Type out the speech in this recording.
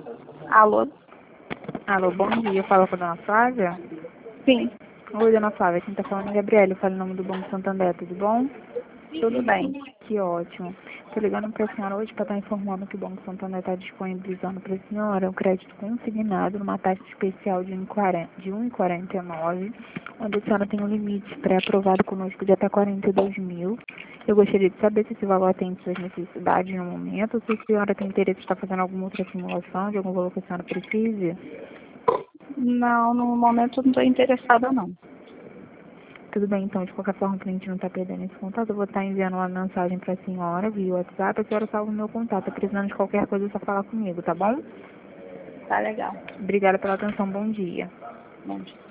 Alô? Alô, bom dia. Fala com a dona Flávia? Sim, Oi, dona Flávia. Quem tá falando é Gabriela. Eu falo em nome do Banco Santander, tudo bom? tudo bem. Que ótimo. Tô ligando pra senhora hoje para estar informando que o Banco Santander está disponibilizando para a senhora um crédito consignado numa taxa especial de 1,49, onde a senhora tem um limite pré-aprovado conosco de até 42 mil. Eu gostaria de saber se esse valor atende suas necessidades no momento, ou se a senhora tem interesse em estar fazendo alguma outra simulação de algum valor que a senhora precise. Não, no momento não estou interessada não. Tudo bem, então, de qualquer forma, o cliente não está perdendo esse contato, eu vou estar enviando uma mensagem para a senhora via WhatsApp, a senhora salva o meu contato. Precisando de qualquer coisa, é só falar comigo, tá bom? Tá legal. Obrigada pela atenção, bom dia. Bom dia.